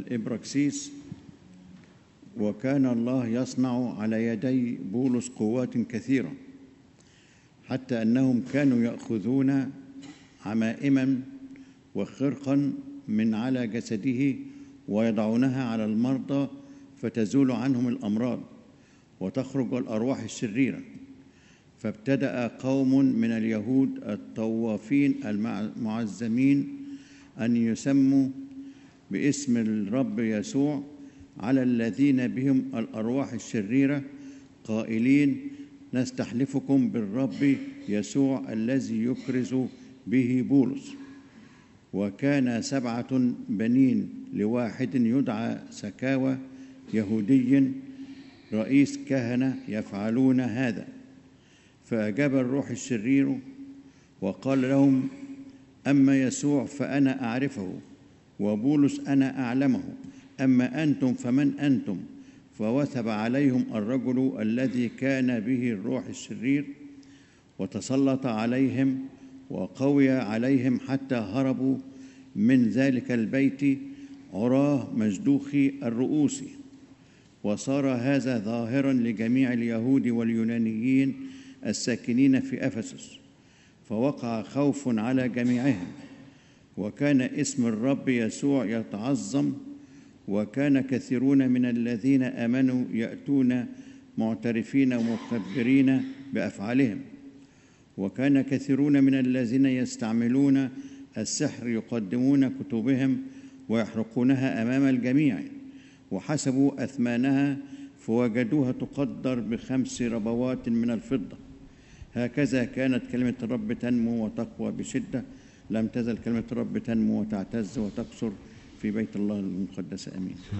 إبراكسيس. وكان الله يصنع على يدي بولس قوات كثيرة، حتى أنهم كانوا يأخذون عمائما وخرقا من على جسده ويضعونها على المرضى فتزول عنهم الأمراض وتخرج الأرواح الشريرة. فابتدأ قوم من اليهود الطوافين المعزمين أن يسموا باسم الرب يسوع على الذين بهم الأرواح الشريرة، قائلين: نستحلفكم بالرب يسوع الذي يكرز به بولس. وكان 7 بنين لواحد يدعى سكاوى يهودي رئيس كهنة يفعلون هذا. فأجاب الروح الشرير وقال لهم: أما يسوع فأنا أعرفه، وبولس أنا أعلمه، أما أنتم فمن أنتم؟ فوثب عليهم الرجل الذي كان به الروح الشرير وتسلط عليهم وقوي عليهم حتى هربوا من ذلك البيت عراه مجدوخي الرؤوس. وصار هذا ظاهرا لجميع اليهود واليونانيين الساكنين في أفسس، فوقع خوف على جميعهم. وكان اسم الرب يسوع يتعظم، وكان كثيرون من الذين آمنوا يأتون معترفين ومخبرين بأفعالهم. وكان كثيرون من الذين يستعملون السحر يقدمون كتبهم ويحرقونها أمام الجميع، وحسبوا أثمانها فوجدوها تقدر ب5 ربوات من الفضة. هكذا كانت كلمة الرب تنمو وتقوى بشدة. لم تزل كلمة الرب تنمو وتعتز وتكثر في بيت الله المقدس. آمين.